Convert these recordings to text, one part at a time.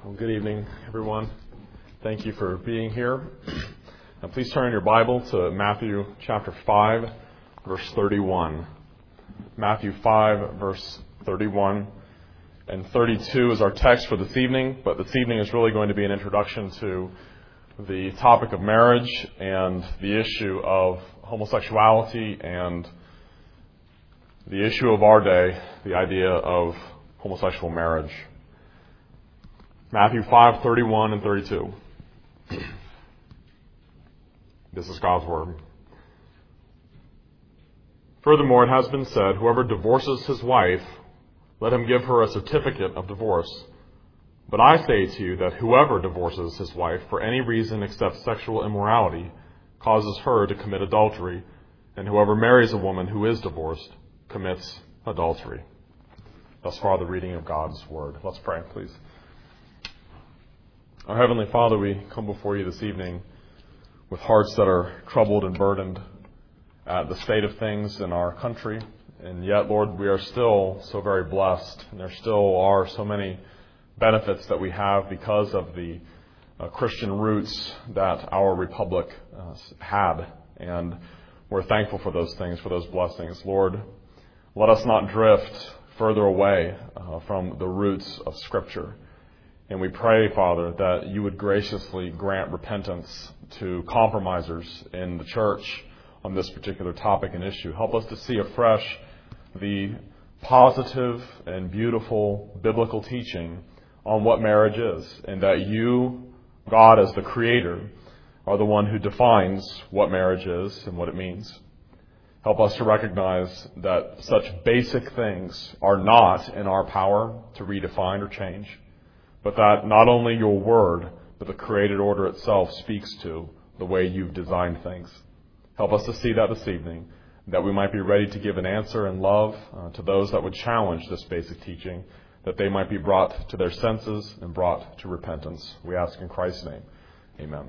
Well, good evening, everyone. Thank you for being here. Now, please turn your Bible to Matthew chapter 5, verse 31. Matthew 5, verse 31 and 32 is our text for this evening, but this evening is really going to be an introduction to the topic of marriage and the issue of homosexuality and the issue of our day, the idea of homosexual marriage. Matthew 5, 31 and 32. This is God's Word. Furthermore, it has been said, whoever divorces his wife, let him give her a certificate of divorce. But I say to you that whoever divorces his wife for any reason except sexual immorality causes her to commit adultery, and whoever marries a woman who is divorced commits adultery. Thus far, the reading of God's Word. Let's pray, please. Our Heavenly Father, we come before you this evening with hearts that are troubled and burdened at the state of things in our country. And yet, Lord, we are still so very blessed, and there still are so many benefits that we have because of the Christian roots that our republic had. And we're thankful for those things, for those blessings. Lord, let us not drift further away from the roots of Scripture. And we pray, Father, that you would graciously grant repentance to compromisers in the church on this particular topic and issue. Help us to see afresh the positive and beautiful biblical teaching on what marriage is, and that you, God, as the Creator, are the one who defines what marriage is and what it means. Help us to recognize that such basic things are not in our power to redefine or change, but that not only your word, but the created order itself speaks to the way you've designed things. Help us to see that this evening, that we might be ready to give an answer in love to those that would challenge this basic teaching, that they might be brought to their senses and brought to repentance. We ask in Christ's name. Amen.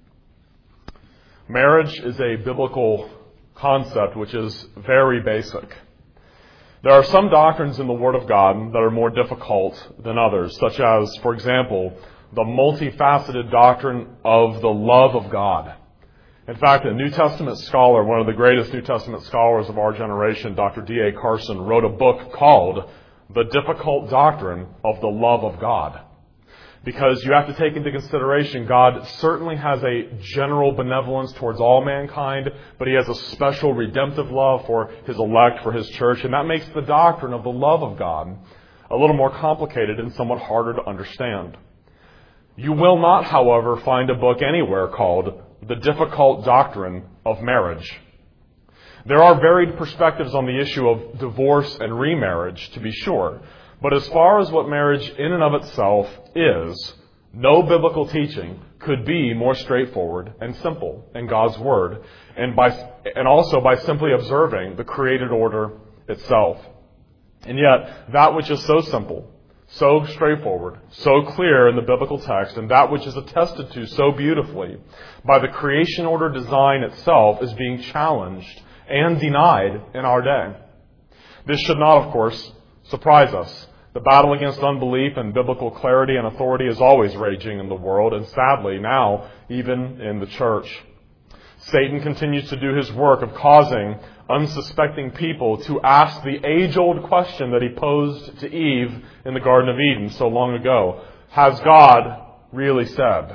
Marriage is a biblical concept which is very basic. There are some doctrines in the Word of God that are more difficult than others, such as, for example, the multifaceted doctrine of the love of God. In fact, a New Testament scholar, one of the greatest New Testament scholars of our generation, Dr. D.A. Carson, wrote a book called The Difficult Doctrine of the Love of God. Because you have to take into consideration, God certainly has a general benevolence towards all mankind, but He has a special redemptive love for His elect, for His church, and that makes the doctrine of the love of God a little more complicated and somewhat harder to understand. You will not, however, find a book anywhere called The Difficult Doctrine of Marriage. There are varied perspectives on the issue of divorce and remarriage, to be sure. But as far as what marriage in and of itself is, no biblical teaching could be more straightforward and simple in God's Word, and also by simply observing the created order itself. And yet, that which is so simple, so straightforward, so clear in the biblical text, and that which is attested to so beautifully by the creation order design itself, is being challenged and denied in our day. This should not, of course, surprise us. The battle against unbelief and biblical clarity and authority is always raging in the world, and sadly now even in the church. Satan continues to do his work of causing unsuspecting people to ask the age-old question that he posed to Eve in the Garden of Eden so long ago. Has God really said?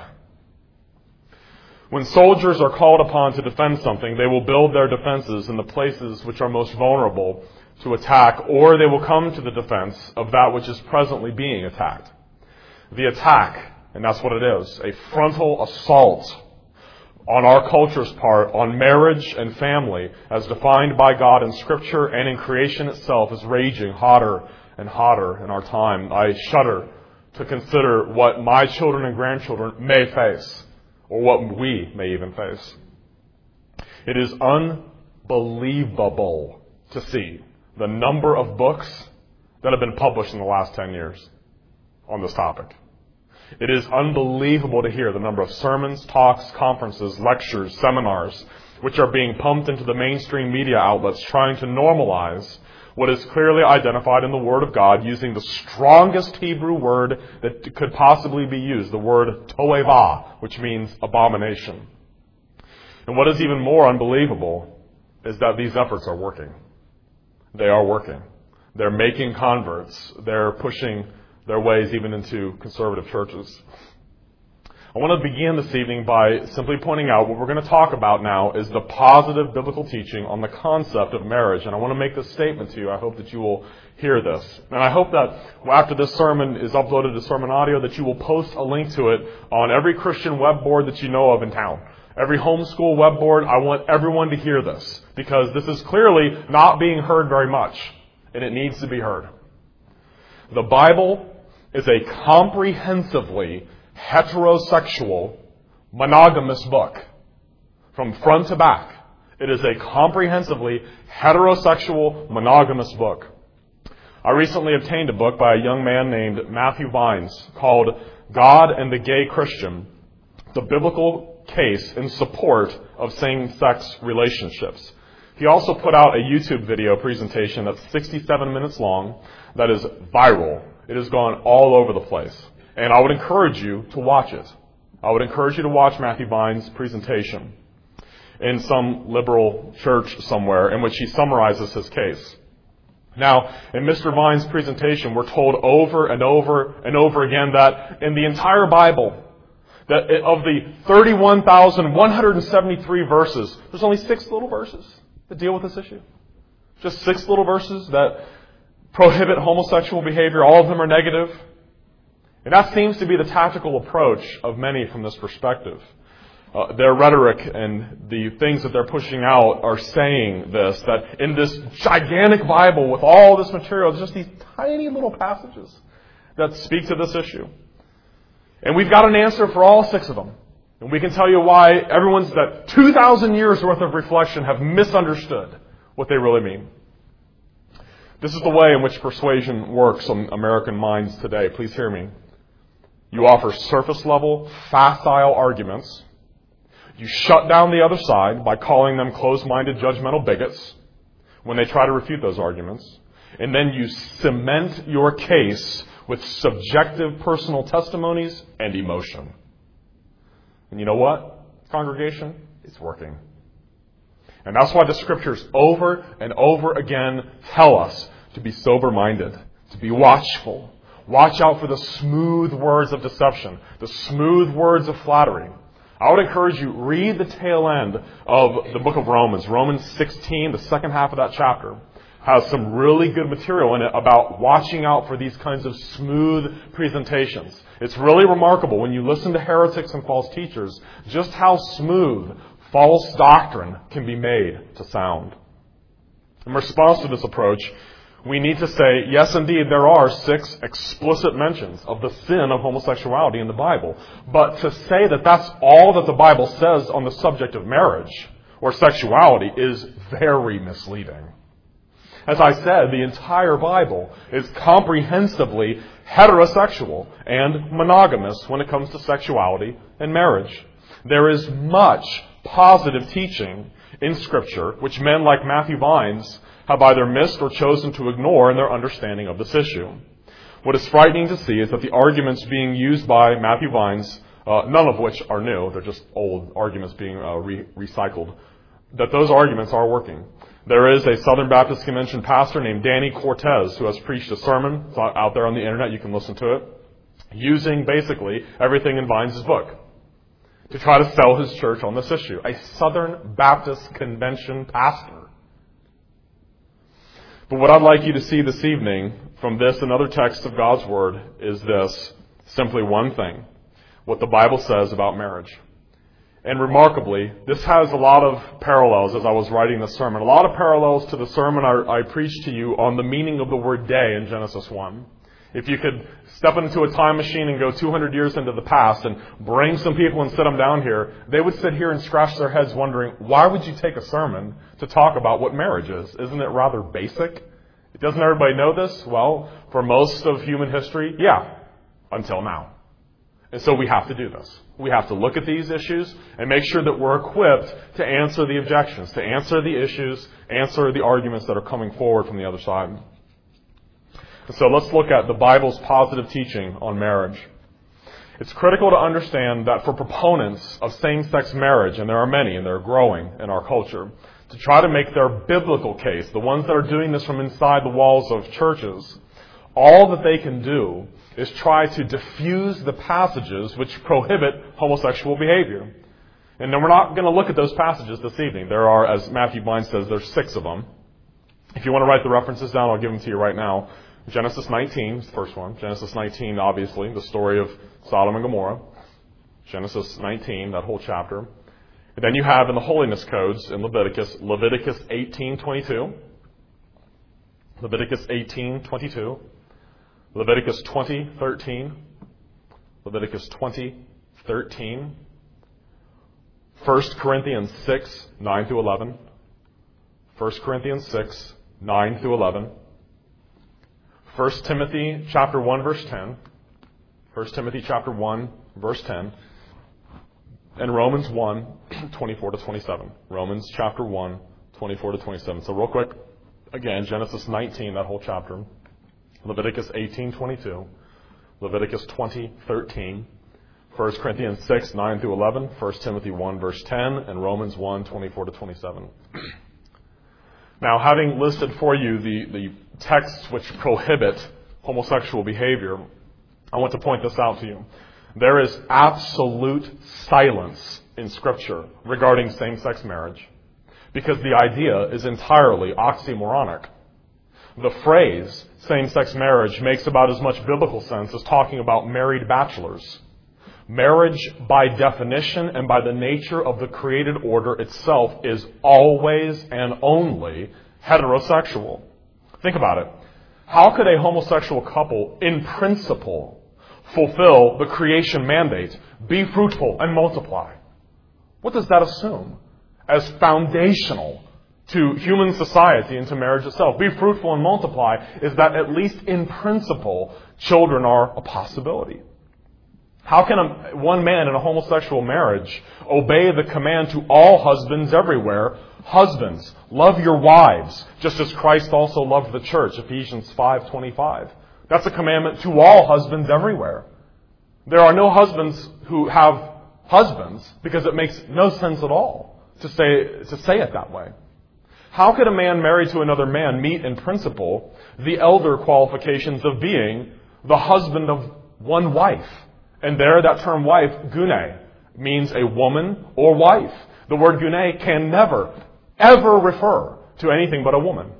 When soldiers are called upon to defend something, they will build their defenses in the places which are most vulnerable to attack, or they will come to the defense of that which is presently being attacked. The attack, and that's what it is, a frontal assault on our culture's part, on marriage and family, as defined by God in Scripture and in creation itself, is raging hotter and hotter in our time. I shudder to consider what my children and grandchildren may face, or what we may even face. It is unbelievable to see the number of books that have been published in the last 10 years on this topic. It is unbelievable to hear the number of sermons, talks, conferences, lectures, seminars, which are being pumped into the mainstream media outlets trying to normalize what is clearly identified in the Word of God using the strongest Hebrew word that could possibly be used, the word toeva, which means abomination. And what is even more unbelievable is that these efforts are working. They are working. They're making converts. They're pushing their ways even into conservative churches. I want to begin this evening by simply pointing out what we're going to talk about now is the positive biblical teaching on the concept of marriage. And I want to make this statement to you. I hope that you will hear this. And I hope that after this sermon is uploaded to sermon audio, that you will post a link to it on every Christian web board that you know of in town. Every homeschool web board. I want everyone to hear this, because this is clearly not being heard very much, and it needs to be heard. The Bible is a comprehensively heterosexual, monogamous book. From front to back, it is a comprehensively heterosexual, monogamous book. I recently obtained a book by a young man named Matthew Vines called God and the Gay Christian, the Biblical Case in Support of Same-Sex Relationships. He also put out a YouTube video presentation that's 67 minutes long that is viral. It has gone all over the place. And I would encourage you to watch it. I would encourage you to watch Matthew Vines' presentation in some liberal church somewhere in which he summarizes his case. Now, in Mr. Vines' presentation, we're told over and over and over again that in the entire Bible, that of the 31,173 verses, there's only 6 little verses that deal with this issue. Just 6 little verses that prohibit homosexual behavior. All of them are negative. And that seems to be the tactical approach of many from this perspective. Their rhetoric and the things that they're pushing out are saying this, that in this gigantic Bible with all this material, just these tiny little passages that speak to this issue. And we've got an answer for all 6 of them. And we can tell you why that 2,000 years worth of reflection have misunderstood what they really mean. This is the way in which persuasion works on American minds today. Please hear me. You offer surface-level, facile arguments. You shut down the other side by calling them closed-minded, judgmental bigots when they try to refute those arguments. And then you cement your case with subjective personal testimonies and emotion. And you know what, congregation? It's working. And that's why the Scriptures over and over again tell us to be sober-minded, to be watchful. Watch out for the smooth words of deception, the smooth words of flattery. I would encourage you, read the tail end of the book of Romans. Romans 16, the second half of that chapter, has some really good material in it about watching out for these kinds of smooth presentations. It's really remarkable when you listen to heretics and false teachers, just how smooth false doctrine can be made to sound. In response to this approach, we need to say, yes, indeed, there are 6 explicit mentions of the sin of homosexuality in the Bible. But to say that that's all that the Bible says on the subject of marriage or sexuality is very misleading. As I said, the entire Bible is comprehensively heterosexual and monogamous when it comes to sexuality and marriage. There is much positive teaching in Scripture which men like Matthew Vines have either missed or chosen to ignore in their understanding of this issue. What is frightening to see is that the arguments being used by Matthew Vines, none of which are new, they're just old arguments being recycled, that those arguments are working. There is a Southern Baptist Convention pastor named Danny Cortez who has preached a sermon. It's out there on the internet, you can listen to it, using basically everything in Vines' book to try to sell his church on this issue. A Southern Baptist Convention pastor. But what I'd like you to see this evening from this and other texts of God's Word is this, simply one thing, what the Bible says about marriage. And remarkably, this has a lot of parallels as I was writing this sermon. A lot of parallels to the sermon I preached to you on the meaning of the word day in Genesis 1. If you could step into a time machine and go 200 years into the past and bring some people and sit them down here, they would sit here and scratch their heads wondering, why would you take a sermon to talk about what marriage is? Isn't it rather basic? Doesn't everybody know this? Well, for most of human history, yeah, until now. And so we have to do this. We have to look at these issues and make sure that we're equipped to answer the objections, to answer the issues, answer the arguments that are coming forward from the other side. And so let's look at the Bible's positive teaching on marriage. It's critical to understand that for proponents of same-sex marriage, and there are many, and they're growing in our culture, to try to make their biblical case, the ones that are doing this from inside the walls of churches, all that they can do is try to diffuse the passages which prohibit homosexual behavior. And then we're not going to look at those passages this evening. There are, as Matthew Blind says, there's 6 of them. If you want to write the references down, I'll give them to you right now. Genesis 19 is the first one. Genesis 19, obviously, the story of Sodom and Gomorrah. Genesis 19, that whole chapter. And then you have in the holiness codes in Leviticus 18:22. Leviticus 18:22. Leviticus 20:13. Leviticus 20:13. 1 Corinthians 6, 9 through 11. 1 Corinthians 6, 9 through 11. 1 Timothy chapter 1, verse 10. 1 Timothy chapter 1, verse 10. And Romans 1, 24 to 27. Romans chapter 1, 24 to 27. So real quick, again, Genesis 19, that whole chapter. Leviticus 18:22. Leviticus 20:13. 1 Corinthians 6, 9 through 11. 1 Timothy 1, verse 10. And Romans 1, 24 to 27. Now, having listed for you the texts which prohibit homosexual behavior, I want to point this out to you. There is absolute silence in Scripture regarding same-sex marriage because the idea is entirely oxymoronic. The phrase same-sex marriage makes about as much biblical sense as talking about married bachelors. Marriage, by definition and by the nature of the created order itself, is always and only heterosexual. Think about it. How could a homosexual couple, in principle, fulfill the creation mandate, be fruitful and multiply? What does that assume as foundational to human society and to marriage itself? Be fruitful and multiply is that, at least in principle, children are a possibility. How can one man in a homosexual marriage obey the command to all husbands everywhere? Husbands, love your wives, just as Christ also loved the church, Ephesians 5:25. That's a commandment to all husbands everywhere. There are no husbands who have husbands because it makes no sense at all to say it that way. How could a man married to another man meet in principle the elder qualifications of being the husband of one wife? And there, that term wife, gune, means a woman or wife. The word gune can never, ever refer to anything but a woman.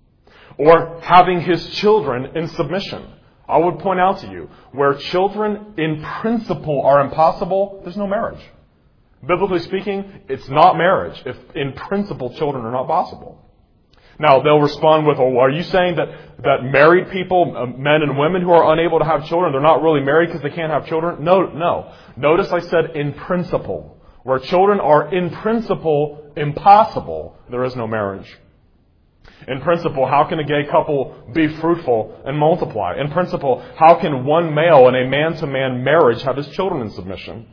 Or having his children in submission. I would point out to you, where children in principle are impossible, there's no marriage. Biblically speaking, it's not marriage if in principle children are not possible. Now, they'll respond with, oh, are you saying that married people, men and women who are unable to have children, they're not really married because they can't have children? No. Notice I said in principle. Where children are in principle impossible, there is no marriage. In principle, how can a gay couple be fruitful and multiply? In principle, how can one male in a man-to-man marriage have his children in submission?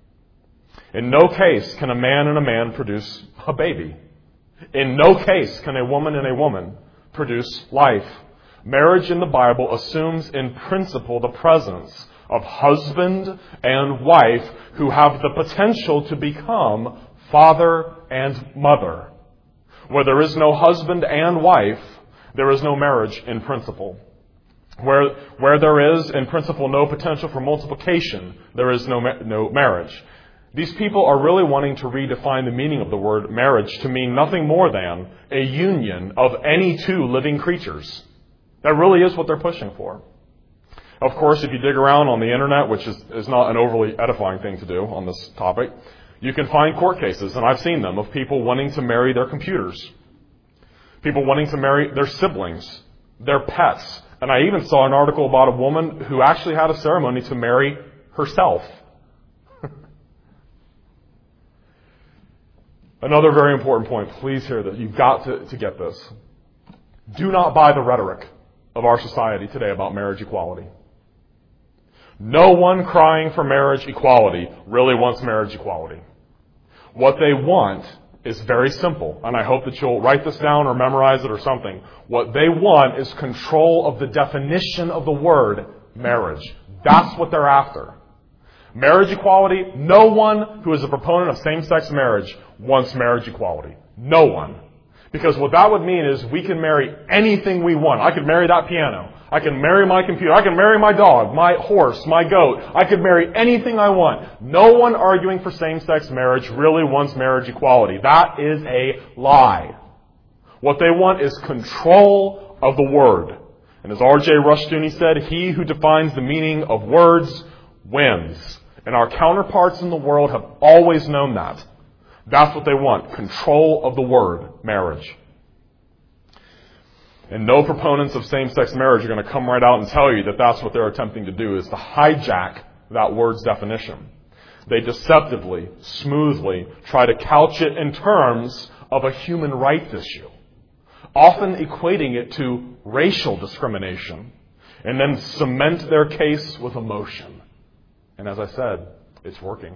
In no case can a man and a man produce a baby. In no case can a woman and a woman produce life. Marriage in the Bible assumes in principle the presence of husband and wife who have the potential to become father and mother. Where there is no husband and wife, there is no marriage in principle. Where there is in principle no potential for multiplication, there is no marriage. These people are really wanting to redefine the meaning of the word marriage to mean nothing more than a union of any two living creatures. That really is what they're pushing for. Of course, if you dig around on the internet, which is not an overly edifying thing to do on this topic, you can find court cases, and I've seen them, of people wanting to marry their computers. People wanting to marry their siblings, their pets. And I even saw an article about a woman who actually had a ceremony to marry herself. Another very important point, please hear this. You've got to get this. Do not buy the rhetoric of our society today about marriage equality. No one crying for marriage equality really wants marriage equality. What they want is very simple, and I hope that you'll write this down or memorize it or something. What they want is control of the definition of the word marriage. That's what they're after. Marriage equality, no one who is a proponent of same-sex marriage wants marriage equality. No one. Because what that would mean is we can marry anything we want. I could marry that piano. I can marry my computer. I can marry my dog, my horse, my goat. I could marry anything I want. No one arguing for same-sex marriage really wants marriage equality. That is a lie. What they want is control of the word. And as R.J. Rushdoony said, he who defines the meaning of words wins. And our counterparts in the world have always known that. That's what they want, control of the word, marriage. And no proponents of same-sex marriage are going to come right out and tell you that that's what they're attempting to do, is to hijack that word's definition. They deceptively, smoothly try to couch it in terms of a human rights issue, often equating it to racial discrimination, and then cement their case with emotion. And as I said, it's working.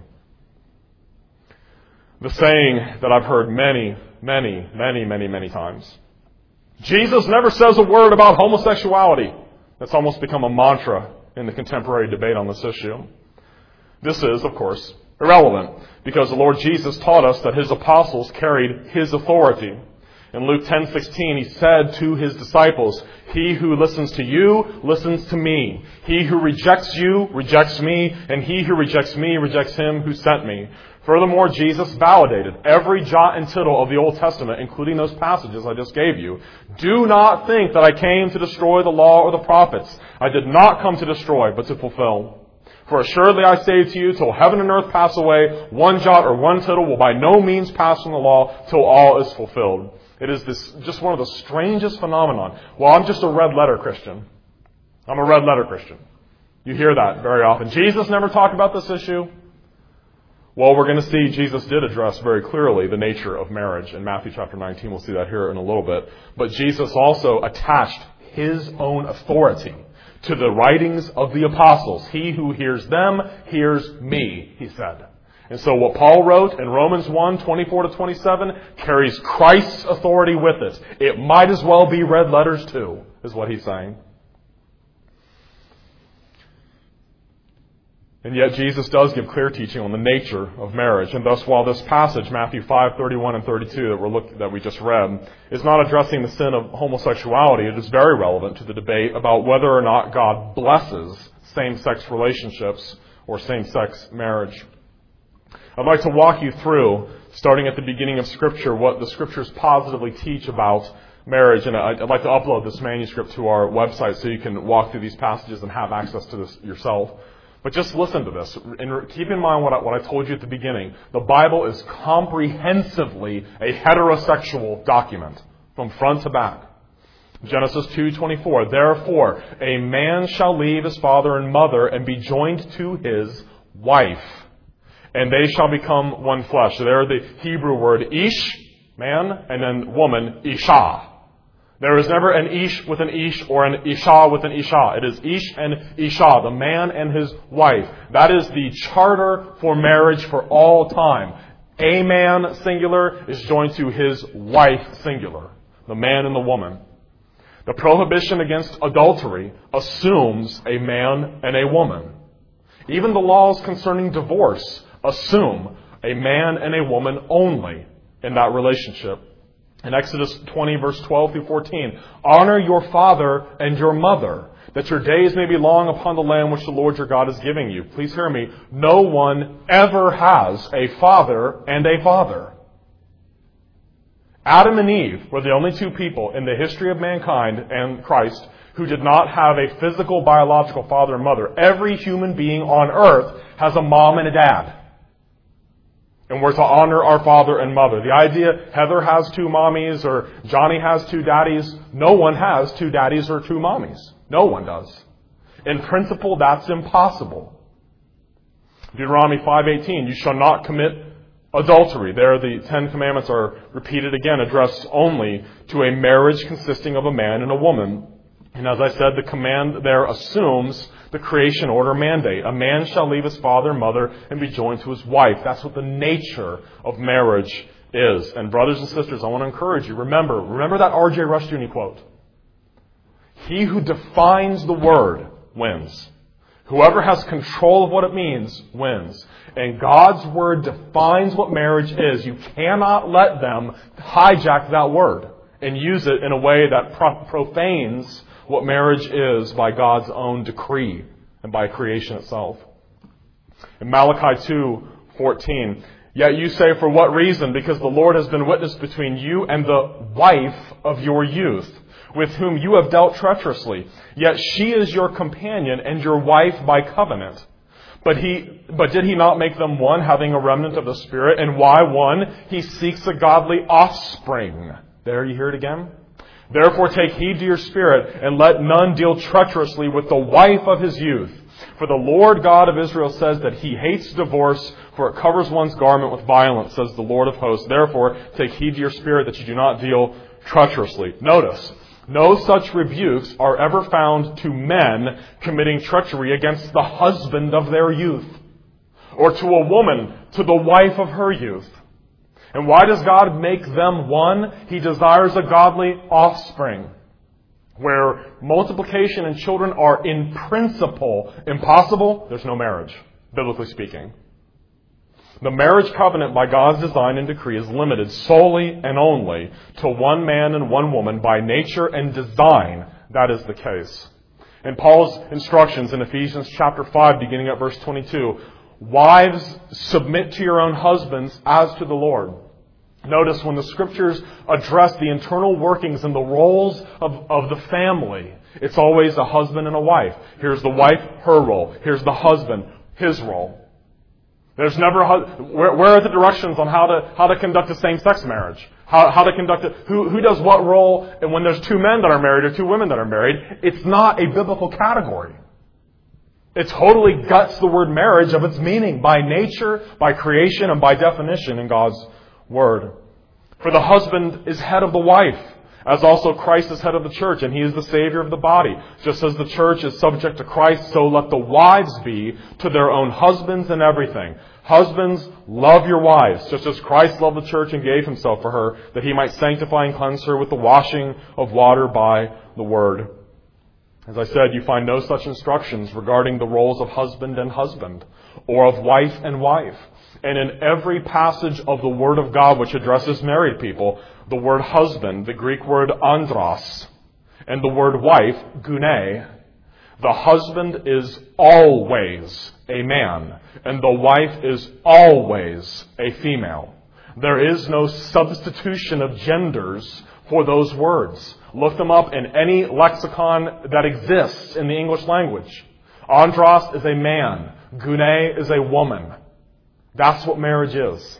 The saying that I've heard many times. Jesus never says a word about homosexuality. That's almost become a mantra in the contemporary debate on this issue. This is, of course, irrelevant because the Lord Jesus taught us that His apostles carried His authority. In Luke 10:16, He said to His disciples, "He who listens to you, listens to me. He who rejects you, rejects me, and he who rejects me, rejects Him who sent me." Furthermore, Jesus validated every jot and tittle of the Old Testament, including those passages I just gave you. Do not think that I came to destroy the law or the prophets. I did not come to destroy, but to fulfill. For assuredly I say to you, till heaven and earth pass away, one jot or one tittle will by no means pass from the law till all is fulfilled. It is just one of the strangest phenomenon. Well, I'm just a red letter Christian. I'm a red letter Christian. You hear that very often. Jesus never talked about this issue. Well, we're going to see Jesus did address very clearly the nature of marriage in Matthew chapter 19. We'll see that here in a little bit. But Jesus also attached His own authority to the writings of the apostles. He who hears them hears me, He said. And so what Paul wrote in Romans 1:24-27 carries Christ's authority with it. It might as well be red letters too, is what he's saying. And yet Jesus does give clear teaching on the nature of marriage. And thus, while this passage, Matthew 5:31 and 32, that we just read, is not addressing the sin of homosexuality, it is very relevant to the debate about whether or not God blesses same-sex relationships or same-sex marriage. I'd like to walk you through, starting at the beginning of Scripture, what the Scriptures positively teach about marriage. And I'd like to upload this manuscript to our website so you can walk through these passages and have access to this yourself. But just listen to this, and keep in mind what I told you at the beginning. The Bible is comprehensively a heterosexual document, from front to back. Genesis 2:24, therefore, a man shall leave his father and mother and be joined to his wife, and they shall become one flesh. So there the Hebrew word ish, man, and then woman, isha. There is never an ish with an ish or an isha with an isha. It is ish and isha, the man and his wife. That is the charter for marriage for all time. A man, singular, is joined to his wife, singular. The man and the woman. The prohibition against adultery assumes a man and a woman. Even the laws concerning divorce assume a man and a woman only in that relationship. In Exodus 20, verse 12 through 14, honor your father and your mother, that your days may be long upon the land which the Lord your God is giving you. Please hear me. No one ever has a father and a father. Adam and Eve were the only two people in the history of mankind and Christ who did not have a physical, biological father and mother. Every human being on earth has a mom and a dad. And we're to honor our father and mother. The idea Heather has two mommies or Johnny has two daddies, no one has two daddies or two mommies. No one does. In principle, that's impossible. Deuteronomy 5:18, you shall not commit adultery. There the Ten Commandments are repeated again, addressed only to a marriage consisting of a man and a woman. And as I said, the command there assumes the creation order mandate. A man shall leave his father and mother and be joined to his wife. That's what the nature of marriage is. And brothers and sisters, I want to encourage you. Remember that R.J. Rushdoony quote. He who defines the word wins. Whoever has control of what it means wins. And God's word defines what marriage is. You cannot let them hijack that word and use it in a way that profanes what marriage is by God's own decree and by creation itself. In Malachi 2:14, yet you say, for what reason? Because the Lord has been witness between you and the wife of your youth, with whom you have dealt treacherously. Yet she is your companion and your wife by covenant. But did he not make them one, having a remnant of the Spirit? And why one? He seeks a godly offspring. There, you hear it again? Therefore take heed to your spirit, and let none deal treacherously with the wife of his youth. For the Lord God of Israel says that he hates divorce, for it covers one's garment with violence, says the Lord of hosts. Therefore take heed to your spirit that you do not deal treacherously. Notice, no such rebukes are ever found to men committing treachery against the husband of their youth, or to a woman, to the wife of her youth. And why does God make them one? He desires a godly offspring. Where multiplication and children are in principle impossible, there's no marriage, biblically speaking. The marriage covenant by God's design and decree is limited solely and only to one man and one woman by nature and design. That is the case. In Paul's instructions in Ephesians chapter 5, beginning at verse 22, wives, submit to your own husbands as to the Lord. Notice when the Scriptures address the internal workings and the roles of the family, it's always a husband and a wife. Here's the wife, her role. Here's the husband, his role. There's never where are the directions on how to conduct a same-sex marriage? How to conduct it? Who does what role? And when there's two men that are married or two women that are married, it's not a biblical category. It totally guts the word marriage of its meaning by nature, by creation, and by definition in God's Word. For the husband is head of the wife, as also Christ is head of the church, and he is the Savior of the body. Just as the church is subject to Christ, so let the wives be to their own husbands in everything. Husbands, love your wives, just as Christ loved the church and gave himself for her, that he might sanctify and cleanse her with the washing of water by the Word. As I said, you find no such instructions regarding the roles of husband and husband, or of wife and wife. And in every passage of the Word of God which addresses married people, the word husband, the Greek word andros, and the word wife, gune, the husband is always a man, and the wife is always a female. There is no substitution of genders for those words. Look them up in any lexicon that exists in the English language. Andros is a man. Gune is a woman. That's what marriage is.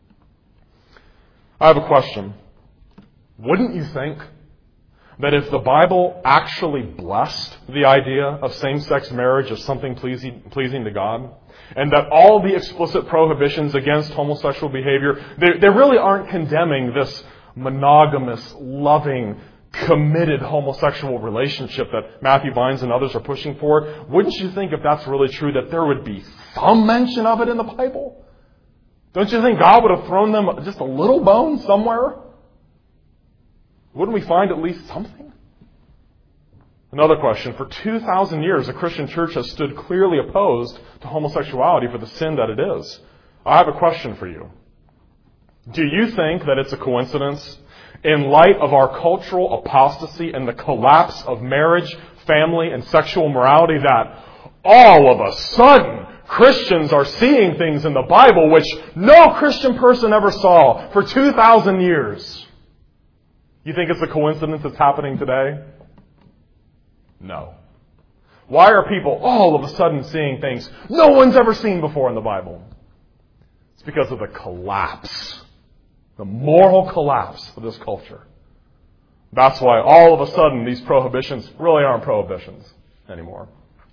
I have a question. Wouldn't you think that if the Bible actually blessed the idea of same-sex marriage as something pleasing to God, and that all the explicit prohibitions against homosexual behavior, they really aren't condemning this monogamous, loving, committed homosexual relationship that Matthew Vines and others are pushing for, wouldn't you think if that's really true that there would be some mention of it in the Bible? Don't you think God would have thrown them just a little bone somewhere? Wouldn't we find at least something? Another question. For 2,000 years, the Christian church has stood clearly opposed to homosexuality for the sin that it is. I have a question for you. Do you think that it's a coincidence, in light of our cultural apostasy and the collapse of marriage, family, and sexual morality, that all of a sudden Christians are seeing things in the Bible which no Christian person ever saw for 2,000 years? You think it's a coincidence it's happening today? No. Why are people all of a sudden seeing things no one's ever seen before in the Bible? It's because of the collapse, the moral collapse of this culture. That's why all of a sudden these prohibitions really aren't prohibitions anymore.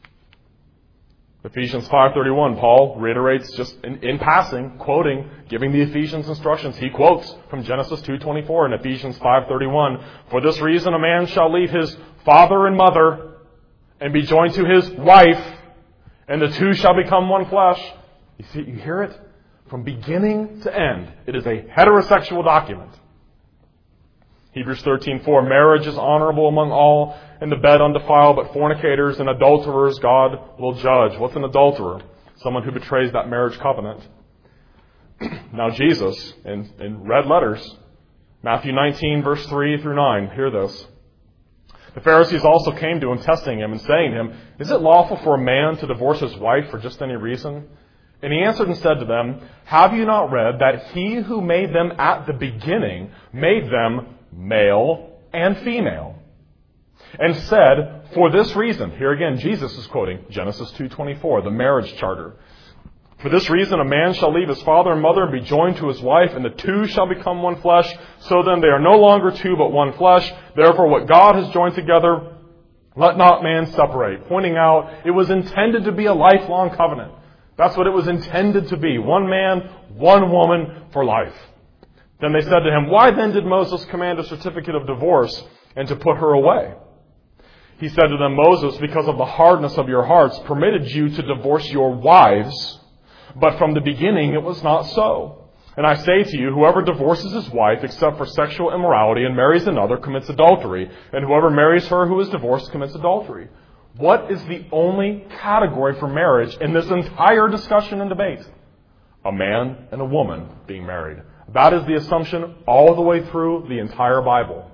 Ephesians 5:31, Paul reiterates just in passing, quoting, giving the Ephesians instructions. He quotes from Genesis 2:24 and Ephesians 5:31, for this reason a man shall leave his father and mother and be joined to his wife, and the two shall become one flesh. You hear it? From beginning to end, it is a heterosexual document. Hebrews 13:4, marriage is honorable among all, and the bed undefiled, but fornicators and adulterers God will judge. What's an adulterer? Someone who betrays that marriage covenant. Now Jesus, in red letters, Matthew 19, verse 3 through 9, hear this. The Pharisees also came to him, testing him, and saying to him, is it lawful for a man to divorce his wife for just any reason? And he answered and said to them, have you not read that he who made them at the beginning made them male and female? And said, for this reason, here again Jesus is quoting Genesis 2:24, the marriage charter. For this reason a man shall leave his father and mother and be joined to his wife, and the two shall become one flesh. So then they are no longer two but one flesh. Therefore what God has joined together, let not man separate. Pointing out it was intended to be a lifelong covenant. That's what it was intended to be. One man, one woman for life. Then they said to him, why then did Moses command a certificate of divorce and to put her away? He said to them, Moses, because of the hardness of your hearts, permitted you to divorce your wives, but from the beginning it was not so. And I say to you, whoever divorces his wife except for sexual immorality and marries another commits adultery, and whoever marries her who is divorced commits adultery. What is the only category for marriage in this entire discussion and debate? A man and a woman being married. That is the assumption all the way through the entire Bible.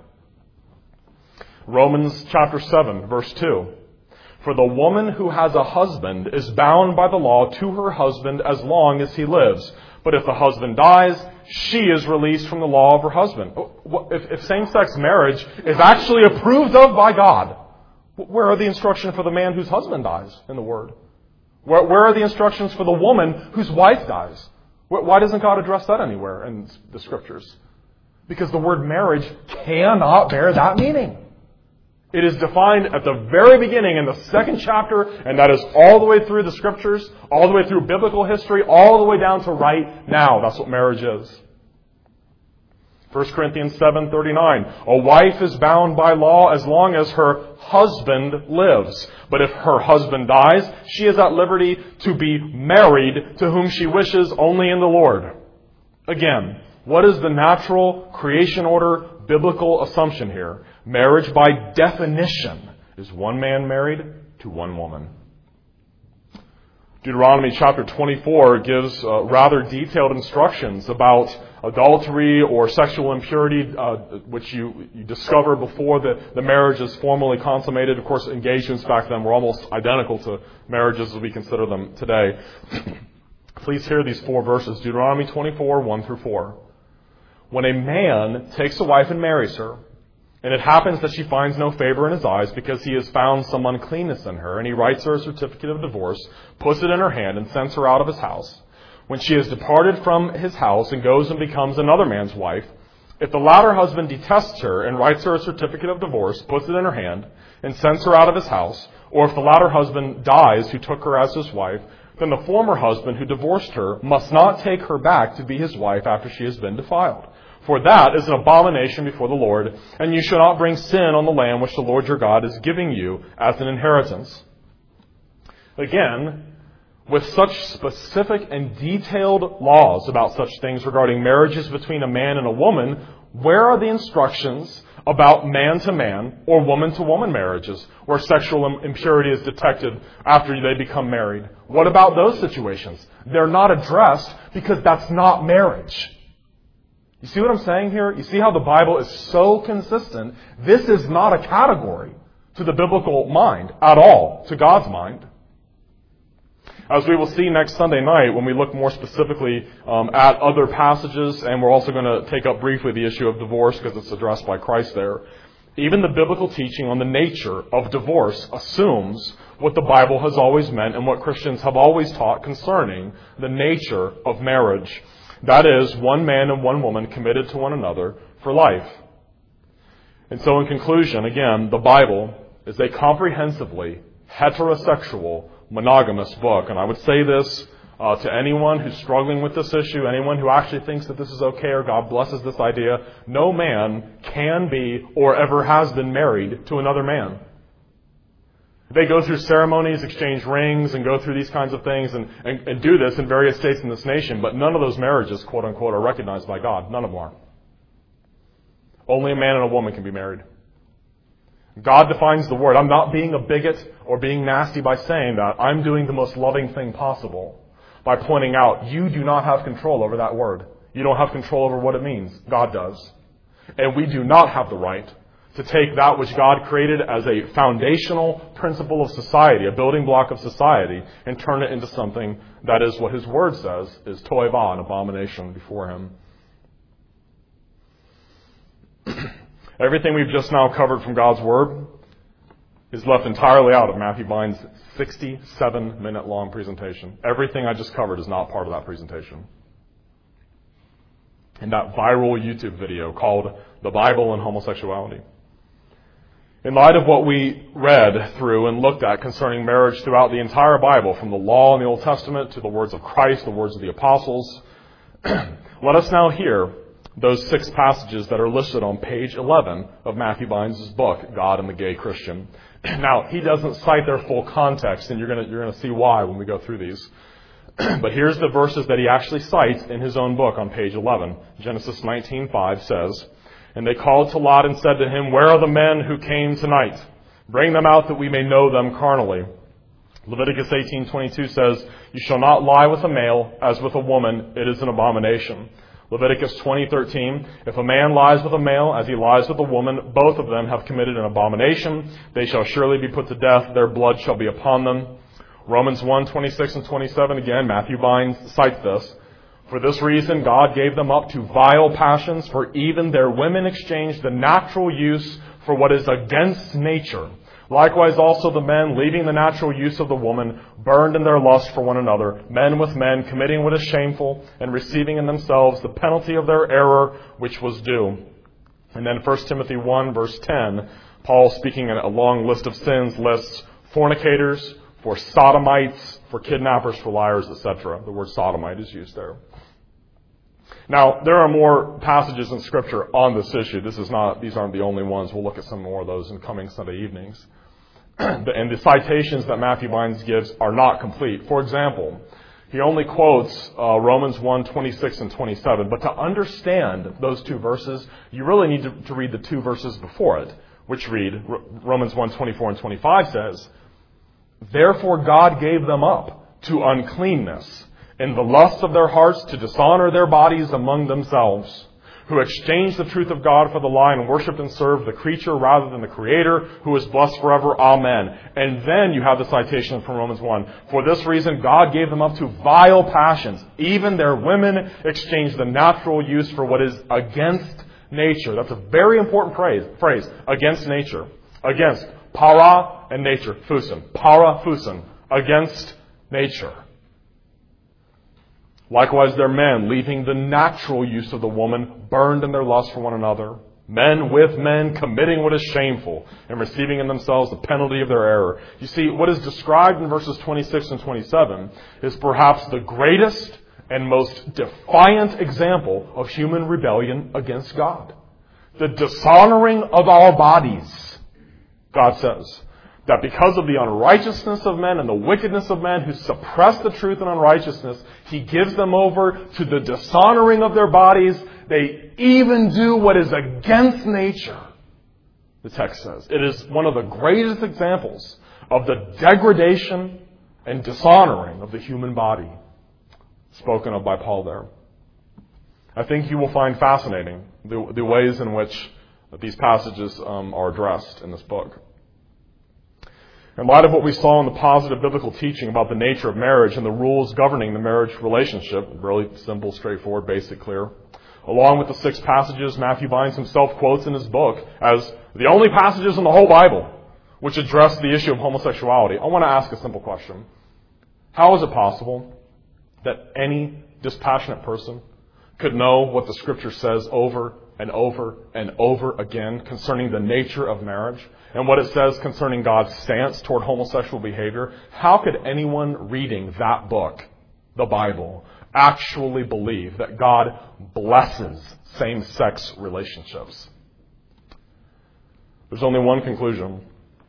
Romans chapter 7, verse 2. For the woman who has a husband is bound by the law to her husband as long as he lives. But if the husband dies, she is released from the law of her husband. If same-sex marriage is actually approved of by God, where are the instructions for the man whose husband dies in the Word? Where are the instructions for the woman whose wife dies? Why doesn't God address that anywhere in the Scriptures? Because the word marriage cannot bear that meaning. It is defined at the very beginning in the second chapter, and that is all the way through the Scriptures, all the way through biblical history, all the way down to right now. That's what marriage is. 1 Corinthians 7:39. A wife is bound by law as long as her husband lives. But if her husband dies, she is at liberty to be married to whom she wishes only in the Lord. Again, what is the natural creation order biblical assumption here? Marriage by definition is one man married to one woman. Deuteronomy chapter 24 gives rather detailed instructions about adultery or sexual impurity, which you discover before the marriage is formally consummated. Of course, engagements back then were almost identical to marriages as we consider them today. Please hear these 4 verses. Deuteronomy 24, 1 through 4. When a man takes a wife and marries her, and it happens that she finds no favor in his eyes because he has found some uncleanness in her, and he writes her a certificate of divorce, puts it in her hand, and sends her out of his house. When she has departed from his house and goes and becomes another man's wife, if the latter husband detests her and writes her a certificate of divorce, puts it in her hand, and sends her out of his house, or if the latter husband dies who took her as his wife, then the former husband who divorced her must not take her back to be his wife after she has been defiled. For that is an abomination before the Lord, and you shall not bring sin on the land which the Lord your God is giving you as an inheritance. Again, with such specific and detailed laws about such things regarding marriages between a man and a woman, where are the instructions about man-to-man or woman-to-woman marriages where sexual impurity is detected after they become married? What about those situations? They're not addressed because that's not marriage. You see what I'm saying here? You see how the Bible is so consistent? This is not a category to the biblical mind at all, to God's mind. As we will see next Sunday night when we look more specifically at other passages, and we're also going to take up briefly the issue of divorce because it's addressed by Christ there. Even the biblical teaching on the nature of divorce assumes what the Bible has always meant and what Christians have always taught concerning the nature of marriage. That is, one man and one woman committed to one another for life. And so in conclusion, again, the Bible is a comprehensively heterosexual, monogamous book. And I would say this to anyone who's struggling with this issue, anyone who actually thinks that this is okay or God blesses this idea, no man can be or ever has been married to another man. They go through ceremonies, exchange rings, and go through these kinds of things and do this in various states in this nation, but none of those marriages, quote unquote, are recognized by God. None of them are. Only a man and a woman can be married. God defines the word. I'm not being a bigot or being nasty by saying that. I'm doing the most loving thing possible by pointing out you do not have control over that word. You don't have control over what it means. God does. And we do not have the right to take that which God created as a foundational principle of society, a building block of society, and turn it into something that is what His Word says is toeva, an abomination before Him. Everything we've just now covered from God's Word is left entirely out of Matthew Vine's 67-minute-long presentation. Everything I just covered is not part of that presentation. In that viral YouTube video called The Bible and Homosexuality. In light of what we read through and looked at concerning marriage throughout the entire Bible, from the law in the Old Testament to the words of Christ, the words of the apostles, let us now hear those 6 passages that are listed on page 11 of Matthew Vine's book, God and the Gay Christian. Now, he doesn't cite their full context, and you're going to see why when we go through these. But here's the verses that he actually cites in his own book on page 11. Genesis 19:5 says, "And they called to Lot and said to him, 'Where are the men who came tonight? Bring them out that we may know them carnally.' Leviticus 18:22 says, 'You shall not lie with a male as with a woman. It is an abomination.' Leviticus 20:13, 'If a man lies with a male as he lies with a woman, both of them have committed an abomination. They shall surely be put to death. Their blood shall be upon them.' Romans 1:26 and 27, again, Matthew Vine cites this. 'For this reason God gave them up to vile passions, for even their women exchanged the natural use for what is against nature. Likewise also the men, leaving the natural use of the woman, burned in their lust for one another, men with men, committing what is shameful, and receiving in themselves the penalty of their error, which was due.'" And then 1 Timothy 1, verse 10, Paul, speaking in a long list of sins, lists fornicators, for sodomites, for kidnappers, for liars, etc. The word sodomite is used there. Now, there are more passages in Scripture on this issue. These aren't the only ones. We'll look at some more of those in coming Sunday evenings. And the citations that Matthew Vines gives are not complete. For example, he only quotes Romans 1:26 and 27. But to understand those 2 verses, you really need to read the 2 verses before it, which read, Romans 1:24 and 25 says, "Therefore God gave them up to uncleanness, in the lust of their hearts to dishonor their bodies among themselves, who exchanged the truth of God for the lie and worshipped and served the creature rather than the Creator, who is blessed forever. Amen." And then you have the citation from Romans 1. "For this reason God gave them up to vile passions. Even their women exchanged the natural use for what is against nature." That's a very important phrase. Against nature. Against. Para and nature. Fusen. Para, fusen. Against nature. "Likewise their men, leaving the natural use of the woman, burned in their lust for one another. Men with men, committing what is shameful, and receiving in themselves the penalty of their error." You see, what is described in verses 26 and 27 is perhaps the greatest and most defiant example of human rebellion against God. The dishonoring of our bodies, God says. That because of the unrighteousness of men and the wickedness of men who suppress the truth in unrighteousness, He gives them over to the dishonoring of their bodies. They even do what is against nature, the text says. It is one of the greatest examples of the degradation and dishonoring of the human body, spoken of by Paul there. I think you will find fascinating the ways in which these passages are addressed in this book. In light of what we saw in the positive biblical teaching about the nature of marriage and the rules governing the marriage relationship, really simple, straightforward, basic, clear, along with the 6 passages Matthew Vines himself quotes in his book as the only passages in the whole Bible which address the issue of homosexuality, I want to ask a simple question. How is it possible that any dispassionate person could know what the Scripture says over and over and over again concerning the nature of marriage and what it says concerning God's stance toward homosexual behavior? How could anyone reading that book, the Bible, actually believe that God blesses same-sex relationships? There's only one conclusion.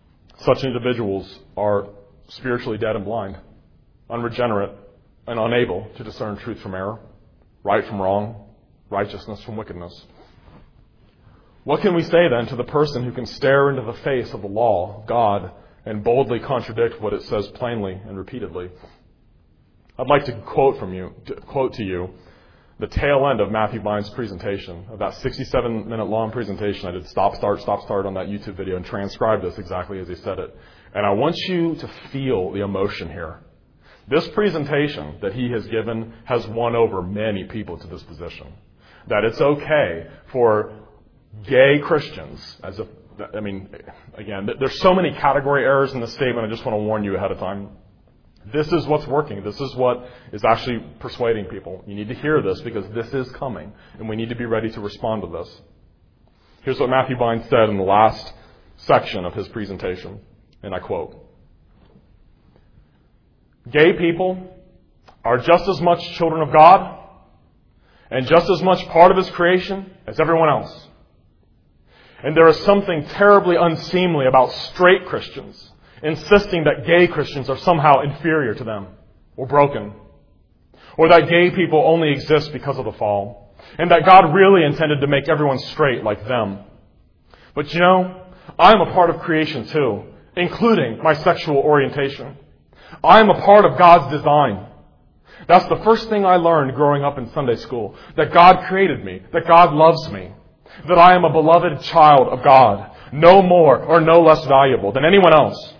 Such individuals are spiritually dead and blind, unregenerate, and unable to discern truth from error, right from wrong, righteousness from wickedness. What can we say then to the person who can stare into the face of the law of God and boldly contradict what it says plainly and repeatedly? I'd like to quote to you the tail end of Matthew Vine's presentation, of that 67-minute long presentation. I did stop, start on that YouTube video and transcribed this exactly as he said it. And I want you to feel the emotion here. This presentation that he has given has won over many people to this position. That it's okay for gay Christians, again, there's so many category errors in this statement, I just want to warn you ahead of time. This is what's working. This is what is actually persuading people. You need to hear this because this is coming, and we need to be ready to respond to this. Here's what Matthew Vine said in the last section of his presentation, and I quote, "Gay people are just as much children of God and just as much part of His creation as everyone else. And there is something terribly unseemly about straight Christians insisting that gay Christians are somehow inferior to them or broken, or that gay people only exist because of the fall, and that God really intended to make everyone straight like them. But I'm a part of creation too, including my sexual orientation. I'm a part of God's design. That's the first thing I learned growing up in Sunday school, that God created me, that God loves me, that I am a beloved child of God, no more or no less valuable than anyone else.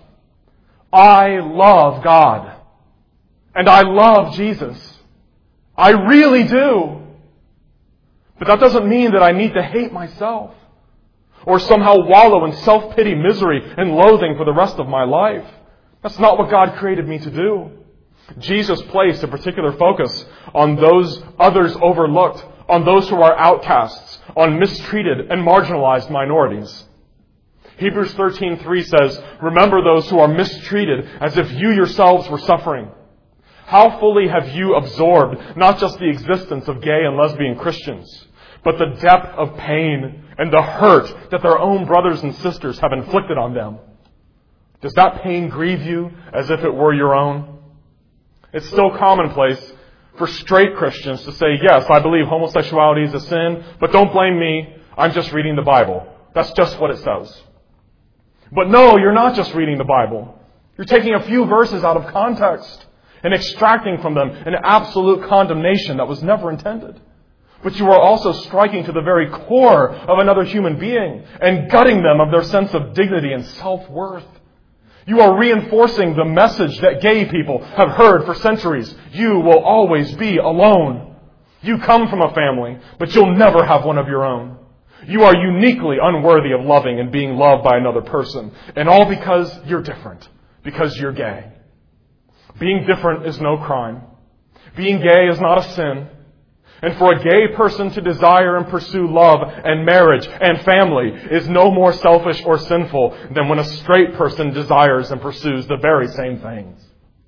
I love God, and I love Jesus. I really do. But that doesn't mean that I need to hate myself or somehow wallow in self-pity, misery, and loathing for the rest of my life. That's not what God created me to do. Jesus placed a particular focus on those others overlooked, on those who are outcasts, on mistreated and marginalized minorities. Hebrews 13:3 says, "Remember those who are mistreated as if you yourselves were suffering. How fully have you absorbed not just the existence of gay and lesbian Christians, but the depth of pain and the hurt that their own brothers and sisters have inflicted on them? Does that pain grieve you as if it were your own?" It's still commonplace for straight Christians to say, "Yes, I believe homosexuality is a sin, but don't blame me. I'm just reading the Bible. That's just what it says." But no, you're not just reading the Bible. You're taking a few verses out of context and extracting from them an absolute condemnation that was never intended. But you are also striking to the very core of another human being and gutting them of their sense of dignity and self-worth. You are reinforcing the message that gay people have heard for centuries. You will always be alone. You come from a family, but you'll never have one of your own. You are uniquely unworthy of loving and being loved by another person. And all because you're different. Because you're gay. Being different is no crime. Being gay is not a sin. And for a gay person to desire and pursue love and marriage and family is no more selfish or sinful than when a straight person desires and pursues the very same things.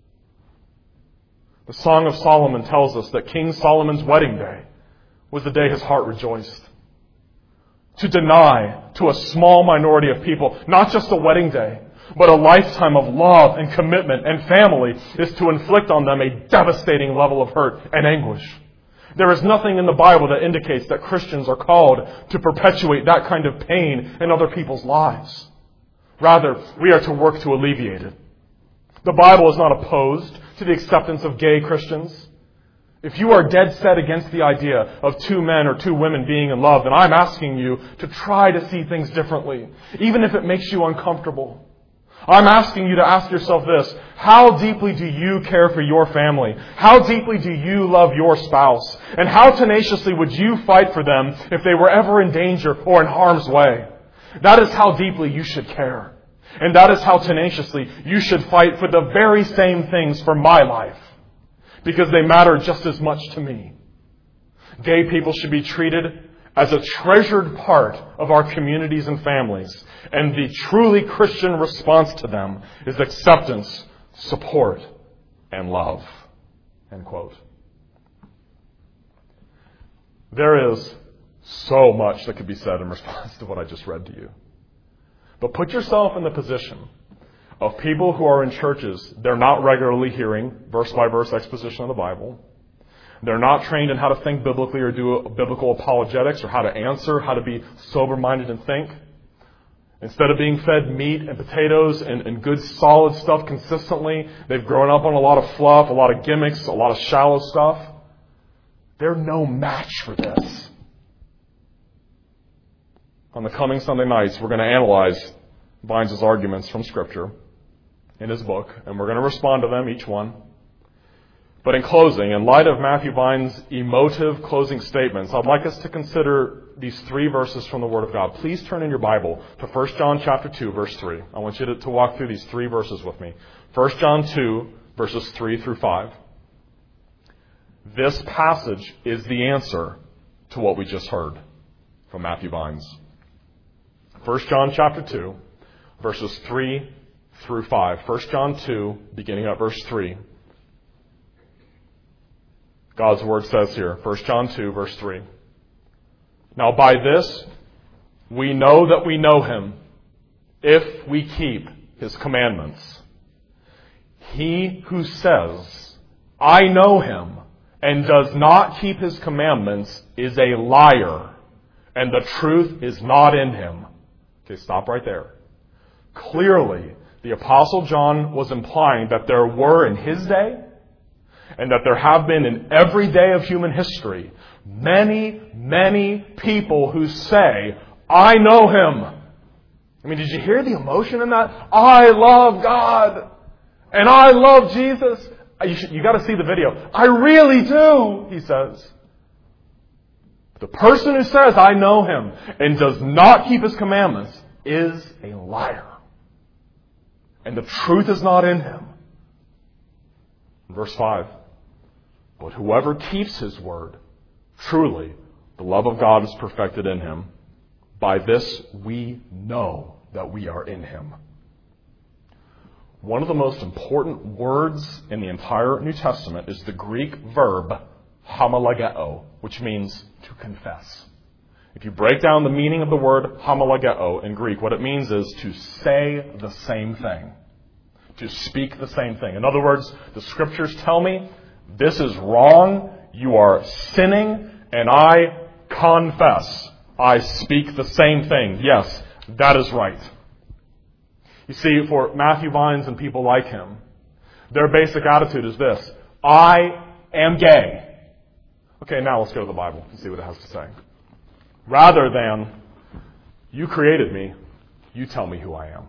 The Song of Solomon tells us that King Solomon's wedding day was the day his heart rejoiced. To deny to a small minority of people, not just a wedding day, but a lifetime of love and commitment and family is to inflict on them a devastating level of hurt and anguish. There is nothing in the Bible that indicates that Christians are called to perpetuate that kind of pain in other people's lives. Rather, we are to work to alleviate it. The Bible is not opposed to the acceptance of gay Christians. If you are dead set against the idea of two men or two women being in love, then I'm asking you to try to see things differently, even if it makes you uncomfortable. I'm asking you to ask yourself this: how deeply do you care for your family? How deeply do you love your spouse? And how tenaciously would you fight for them if they were ever in danger or in harm's way? That is how deeply you should care. And that is how tenaciously you should fight for the very same things for my life, because they matter just as much to me. Gay people should be treated as a treasured part of our communities and families. And the truly Christian response to them is acceptance, support, and love. End quote. There is so much that could be said in response to what I just read to you. But put yourself in the position of people who are in churches. They're not regularly hearing verse-by-verse exposition of the Bible. They're not trained in how to think biblically or do biblical apologetics or how to answer, how to be sober-minded and think. Instead of being fed meat and potatoes and good solid stuff consistently, they've grown up on a lot of fluff, a lot of gimmicks, a lot of shallow stuff. They're no match for this. On the coming Sunday nights, we're going to analyze Vines' arguments from Scripture in his book, and we're going to respond to them, each one. But in closing, in light of Matthew Vines' emotive closing statements, I'd like us to consider these 3 verses from the Word of God. Please turn in your Bible to 1 John chapter 2, verse 3. I want you to walk through these 3 verses with me. 1 John 2, verses 3 through 5. This passage is the answer to what we just heard from Matthew Vines. 1 John chapter 2, verses 3 through 5. 1 John 2, beginning at verse 3. God's Word says here, 1 John 2, verse 3. Now by this we know that we know Him, if we keep His commandments. He who says, I know Him, and does not keep His commandments is a liar, and the truth is not in him. Okay, stop right there. Clearly, the Apostle John was implying that there were in his day, and that there have been in every day of human history, many, many people who say, I know Him. I mean, did you hear the emotion in that? I love God. And I love Jesus. You got to see the video. I really do, he says. The person who says, I know Him, and does not keep His commandments is a liar. And the truth is not in him. Verse 5. But whoever keeps His word, truly the love of God is perfected in him. By this we know that we are in Him. One of the most important words in the entire New Testament is the Greek verb homologeo, which means to confess. If you break down the meaning of the word homologeo in Greek, what it means is to say the same thing. To speak the same thing. In other words, the Scriptures tell me, this is wrong, you are sinning, and I confess. I speak the same thing. Yes, that is right. You see, for Matthew Vines and people like him, their basic attitude is this: I am gay. Okay, now let's go to the Bible and see what it has to say. Rather than, you created me, you tell me who I am.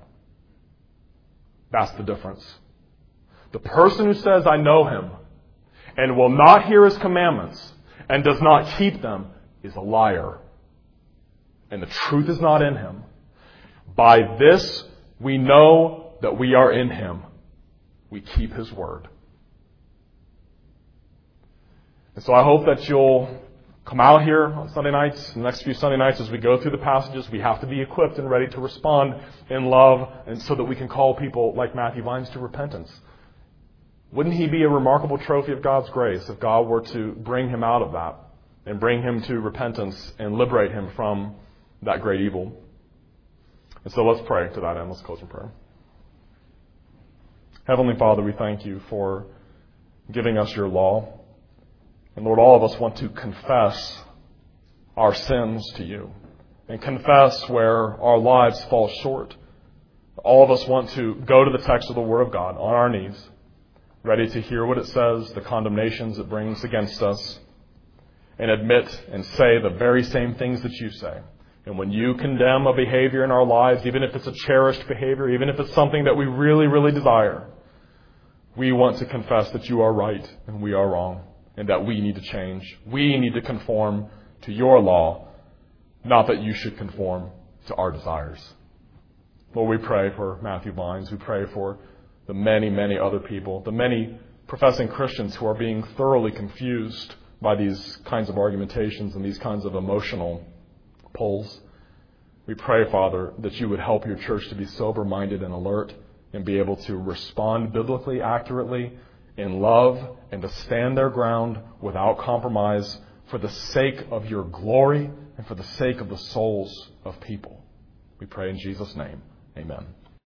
That's the difference. The person who says, I know Him, and will not hear His commandments, and does not keep them, is a liar. And the truth is not in him. By this we know that we are in Him. We keep His word. And so I hope that you'll come out here on Sunday nights, the next few Sunday nights, as we go through the passages. We have to be equipped and ready to respond in love, and so that we can call people like Matthew Vines to repentance. Wouldn't he be a remarkable trophy of God's grace if God were to bring him out of that and bring him to repentance and liberate him from that great evil? And so let's pray to that end. Let's close in prayer. Heavenly Father, we thank You for giving us Your law. And Lord, all of us want to confess our sins to You and confess where our lives fall short. All of us want to go to the text of the Word of God on our knees, ready to hear what it says, the condemnations it brings against us, and admit and say the very same things that You say. And when You condemn a behavior in our lives, even if it's a cherished behavior, even if it's something that we really, really desire, we want to confess that You are right and we are wrong, and that we need to change. We need to conform to Your law, not that You should conform to our desires. Lord, we pray for Matthew Vines. We pray for the many, many other people, the many professing Christians who are being thoroughly confused by these kinds of argumentations and these kinds of emotional pulls. We pray, Father, that You would help Your church to be sober-minded and alert and be able to respond biblically, accurately, in love, and to stand their ground without compromise for the sake of Your glory and for the sake of the souls of people. We pray in Jesus' name. Amen.